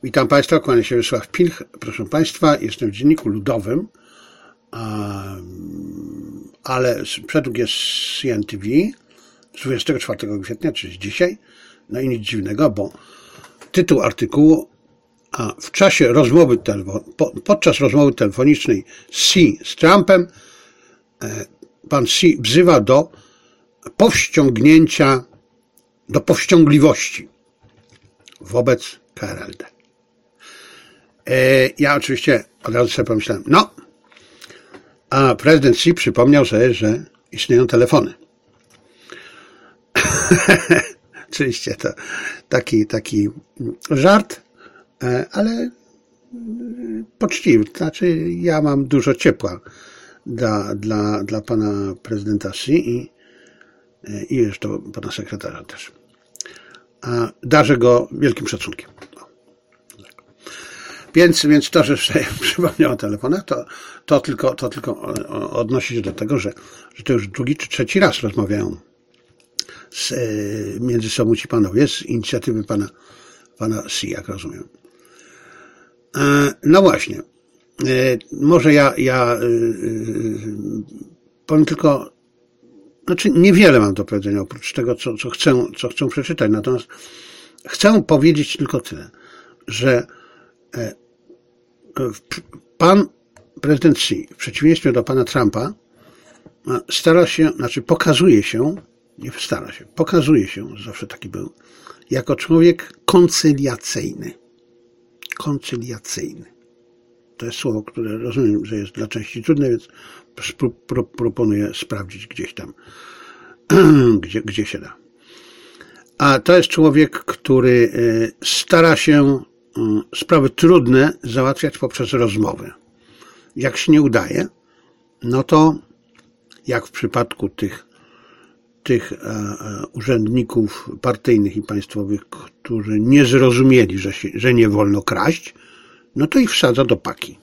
Witam Państwa, kłania się Wiesław Pilch. Proszę Państwa, jestem w Dzienniku Ludowym, ale przedruk jest CNTV z 24 kwietnia, czyli dzisiaj. No i nic dziwnego, bo tytuł artykułu: w czasie rozmowy podczas rozmowy telefonicznej Xi z Trumpem pan Xi wzywa do powściągnięcia, do powściągliwości wobec KRLD. Ja oczywiście od razu sobie pomyślałem, a prezydent Xi przypomniał sobie, że istnieją telefony. Oczywiście to taki żart, ale poczciwy. Znaczy, ja mam dużo ciepła dla pana prezydenta Xi i zresztą pana sekretarza też. Darzę go wielkim szacunkiem. Więc to, że sobie przypomniał o telefonach, to tylko odnosi się do tego, że to już drugi czy trzeci raz rozmawiają między sobą ci panowie z inicjatywy pana Xi, jak rozumiem. No właśnie. Może ja powiem tylko, znaczy niewiele mam do powiedzenia oprócz tego, co chcę przeczytać. Natomiast chcę powiedzieć tylko tyle, że pan prezydent Xi, w przeciwieństwie do pana Trumpa, pokazuje się, zawsze taki był, jako człowiek koncyliacyjny. Koncyliacyjny. To jest słowo, które rozumiem, że jest dla części trudne, więc proponuję sprawdzić gdzieś tam, gdzie się da. A to jest człowiek, który stara się sprawy trudne załatwiać poprzez rozmowy. Jak się nie udaje, no to jak w przypadku tych urzędników partyjnych i państwowych, którzy nie zrozumieli, że nie wolno kraść, no to ich wsadza do paki.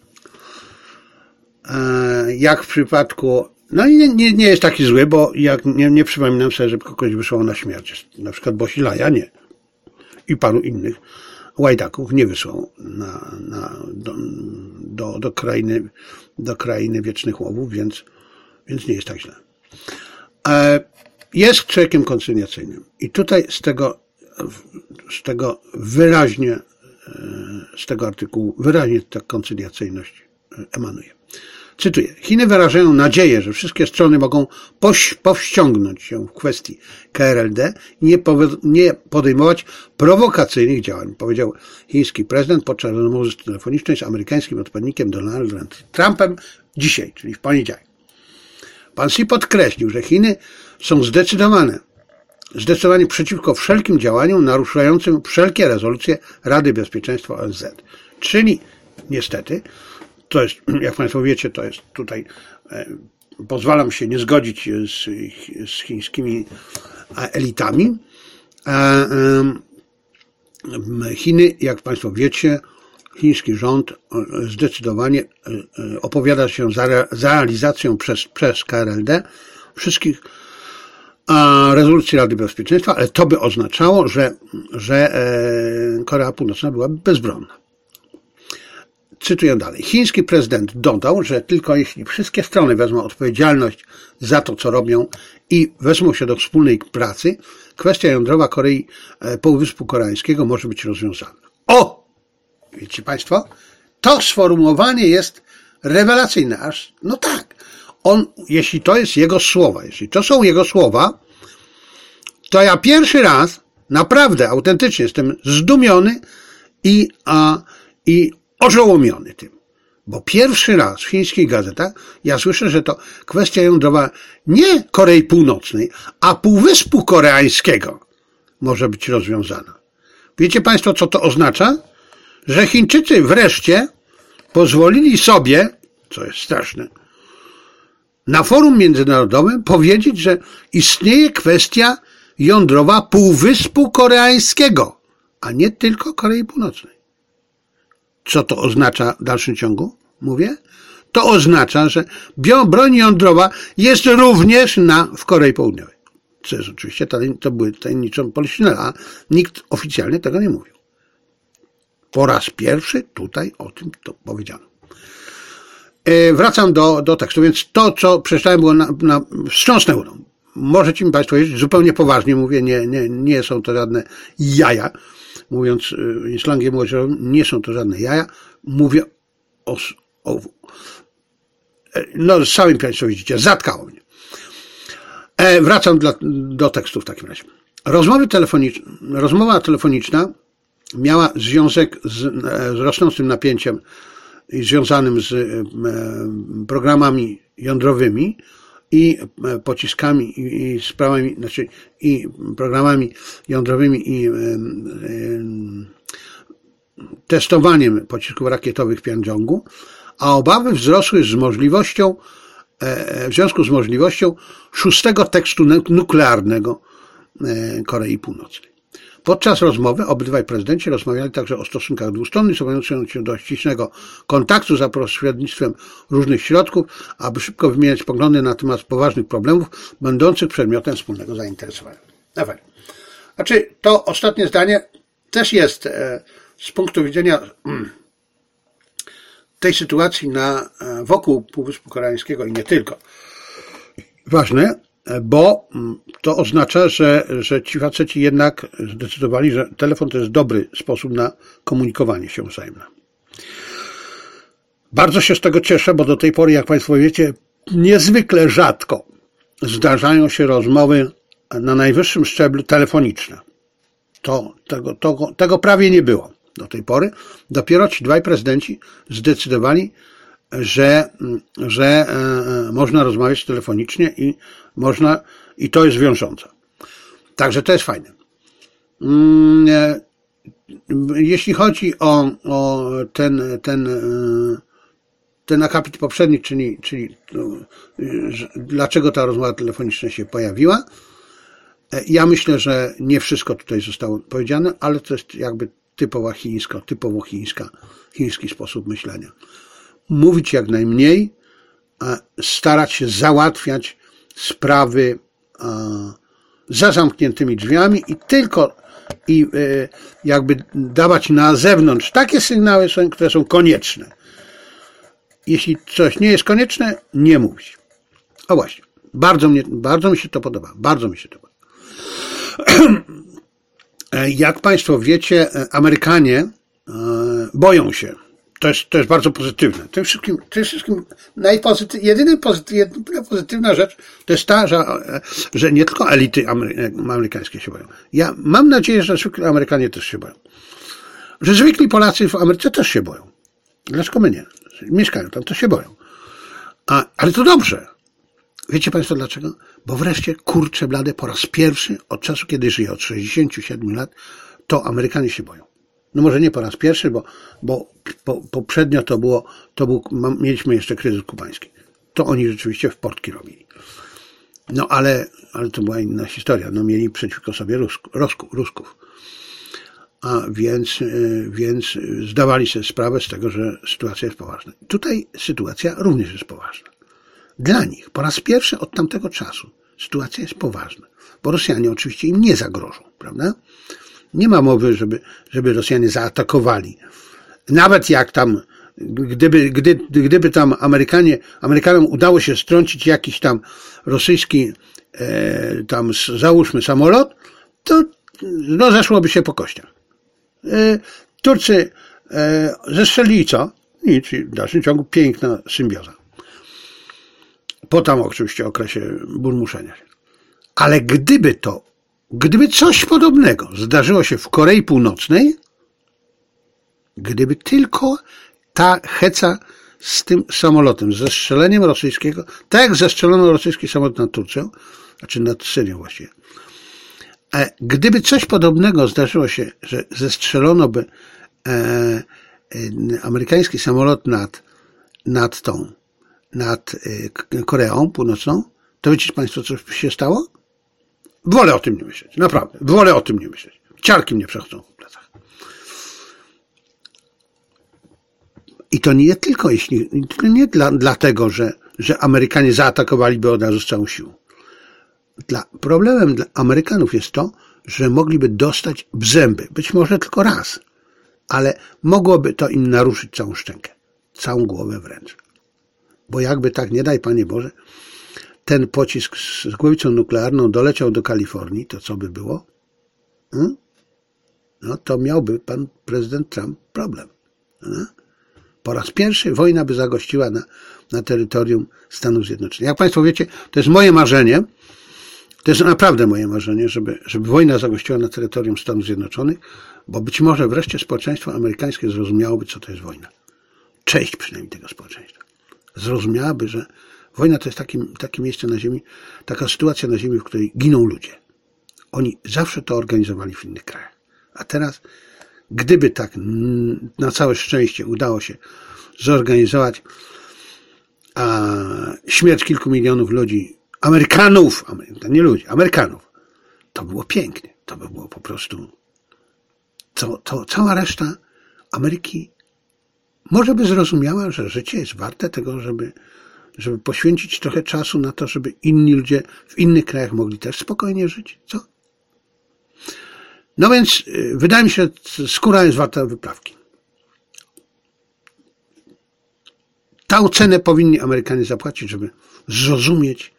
Jak w przypadku, no i nie jest taki zły, bo jak nie przypominam sobie, żeby kogoś wysłał na śmierć. Na przykład Bosilaja nie. I paru innych łajdaków nie wysłał do krainy wiecznych łowów, więc nie jest tak źle. Jest człowiekiem koncyliacyjnym. I tutaj z tego artykułu wyraźnie ta koncyliacyjność emanuje. Cytuję. Chiny wyrażają nadzieję, że wszystkie strony mogą powściągnąć się w kwestii KRLD i nie podejmować prowokacyjnych działań, powiedział chiński prezydent podczas rozmowy telefonicznej z amerykańskim odpowiednikiem Donaldem Trumpem dzisiaj, czyli w poniedziałek. Pan Xi podkreślił, że Chiny są zdecydowanie przeciwko wszelkim działaniom naruszającym wszelkie rezolucje Rady Bezpieczeństwa ONZ. Czyli niestety, to jest, jak Państwo wiecie, to jest tutaj, pozwalam się nie zgodzić z chińskimi elitami. Chiny, jak Państwo wiecie, chiński rząd zdecydowanie opowiada się za realizacją przez KRLD wszystkich rezolucji Rady Bezpieczeństwa, ale to by oznaczało, że Korea Północna byłaby bezbronna. Cytuję dalej. Chiński prezydent dodał, że tylko jeśli wszystkie strony wezmą odpowiedzialność za to, co robią i wezmą się do wspólnej pracy, kwestia jądrowa Półwyspu Koreańskiego może być rozwiązana. Wiecie Państwo? To sformułowanie jest rewelacyjne. No tak. Jeśli to jest jego słowa, jeśli to są jego słowa, to ja pierwszy raz naprawdę, autentycznie jestem zdumiony i ożałomiony tym. Bo pierwszy raz w chińskich gazetach ja słyszę, że to kwestia jądrowa nie Korei Północnej, a Półwyspu Koreańskiego może być rozwiązana. Wiecie Państwo, co to oznacza? Że Chińczycy wreszcie pozwolili sobie, co jest straszne, na forum międzynarodowym powiedzieć, że istnieje kwestia jądrowa Półwyspu Koreańskiego, a nie tylko Korei Północnej. Co to oznacza w dalszym ciągu? Mówię? To oznacza, że broń jądrowa jest również w Korei Południowej. Co jest oczywiście, to były tajemniczą policzynę, a nikt oficjalnie tego nie mówił. Po raz pierwszy tutaj o tym to powiedziano. Wracam do tekstu, więc to, co przeczytałem, było wstrząsnęło. Możecie mi Państwo wiedzieć, zupełnie poważnie mówię, nie są to żadne jaja. Mówiąc slangiem młodzieżowym, nie są to żadne jaja. Mówię no sami Państwo widzicie, zatkało mnie. Wracam do tekstu w takim razie. Rozmowa telefoniczna miała związek z rosnącym napięciem związanym z programami jądrowymi i pociskami i sprawami, znaczy i programami jądrowymi i testowaniem pocisków rakietowych w Pjongjangu, a obawy wzrosły w związku z możliwością 6. tekstu nuklearnego Korei Północnej. Podczas rozmowy obydwaj prezydenci rozmawiali także o stosunkach dwustronnych, zobowiązując się do ściślego kontaktu za pośrednictwem różnych środków, aby szybko wymieniać poglądy na temat poważnych problemów, będących przedmiotem wspólnego zainteresowania. Znaczy, to ostatnie zdanie też jest z punktu widzenia tej sytuacji wokół Półwyspu Koreańskiego i nie tylko ważne, bo to oznacza, że ci faceci jednak zdecydowali, że telefon to jest dobry sposób na komunikowanie się wzajemne. Bardzo się z tego cieszę, bo do tej pory, jak Państwo wiecie, niezwykle rzadko zdarzają się rozmowy na najwyższym szczeblu telefoniczne. Tego prawie nie było do tej pory. Dopiero ci dwaj prezydenci zdecydowali, że można rozmawiać telefonicznie i to jest wiążące. Także to jest fajne. Jeśli chodzi o ten akapit poprzedni, czyli dlaczego ta rozmowa telefoniczna się pojawiła, ja myślę, że nie wszystko tutaj zostało powiedziane, ale to jest jakby typowo chiński sposób myślenia. Mówić jak najmniej, starać się załatwiać sprawy za zamkniętymi drzwiami i jakby dawać na zewnątrz takie sygnały, które są konieczne. Jeśli coś nie jest konieczne, nie mówić. O właśnie, bardzo mi się to podoba. Jak Państwo wiecie, Amerykanie boją się. To jest bardzo pozytywne. To jest wszystkim jedyna pozytywna rzecz to jest ta, że nie tylko elity amerykańskie się boją. Ja mam nadzieję, że zwykli Amerykanie też się boją. Że zwykli Polacy w Ameryce też się boją. Dlaczego my nie? Mieszkają tam, to się boją. Ale to dobrze. Wiecie Państwo dlaczego? Bo wreszcie, kurczę blade, po raz pierwszy od czasu, kiedy żyję, od 67 lat, to się boją. No może nie po raz pierwszy, bo poprzednio mieliśmy jeszcze kryzys kubański. To oni rzeczywiście w portki robili. No ale to była inna historia. No mieli przeciwko sobie Rusków. Więc zdawali sobie sprawę z tego, że sytuacja jest poważna. Tutaj sytuacja również jest poważna. Dla nich po raz pierwszy od tamtego czasu sytuacja jest poważna. Bo Rosjanie oczywiście im nie zagrożą, prawda? Nie ma mowy, żeby Rosjanie zaatakowali. Nawet jak tam, gdyby tam Amerykanom udało się strącić jakiś tam rosyjski, załóżmy samolot, to zeszłoby się po kościach. Turcy zestrzelili co? Nic, w dalszym ciągu piękna symbioza. Po tam oczywiście okresie burmuszenia się. Ale gdyby coś podobnego zdarzyło się w Korei Północnej, gdyby tylko ta heca z tym samolotem, ze strzeleniem rosyjskiego, tak jak zestrzelono rosyjski samolot nad Turcją, znaczy nad Syrią właściwie, gdyby coś podobnego zdarzyło się, że zestrzelono by amerykański samolot nad Koreą Północną, to wiecie Państwo, co by się stało? Wolę o tym nie myśleć. Naprawdę. Wolę o tym nie myśleć. Ciarki mnie przechodzą w plecach. I to nie tylko dlatego, że Amerykanie zaatakowaliby od razu z całą siłą. Problemem dla Amerykanów jest to, że mogliby dostać w zęby. Być może tylko raz. ale mogłoby to im naruszyć całą szczękę, całą głowę wręcz. Bo jakby tak, nie daj Panie Boże, ten pocisk z głowicą nuklearną doleciał do Kalifornii, to co by było? No to miałby pan prezydent Trump problem. Po raz pierwszy wojna by zagościła na terytorium Stanów Zjednoczonych. Jak Państwo wiecie, to jest moje marzenie, to jest naprawdę moje marzenie, żeby wojna zagościła na terytorium Stanów Zjednoczonych, bo być może wreszcie społeczeństwo amerykańskie zrozumiałoby, co to jest wojna. Część przynajmniej tego społeczeństwa. Zrozumiałaby, że wojna to jest takie miejsce na ziemi, taka sytuacja na ziemi, w której giną ludzie. Oni zawsze to organizowali w innych krajach. A teraz, gdyby tak na całe szczęście udało się zorganizować śmierć kilku milionów ludzi, Amerykanów, nie ludzi, Amerykanów, to było pięknie. To by było po prostu, to cała reszta Ameryki może by zrozumiała, że życie jest warte tego, żeby poświęcić trochę czasu na to, żeby inni ludzie w innych krajach mogli też spokojnie żyć. Co? No więc wydaje mi się, że skóra jest warta wyprawki. Tę cenę powinni Amerykanie zapłacić, żeby zrozumieć,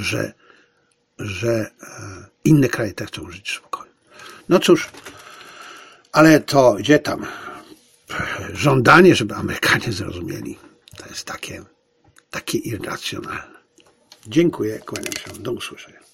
że inne kraje też chcą żyć spokojnie. No cóż, ale to gdzie tam? Żądanie, żeby Amerykanie zrozumieli, to jest takie irracjonalne. Dziękuję, kłaniam się, do usłyszenia.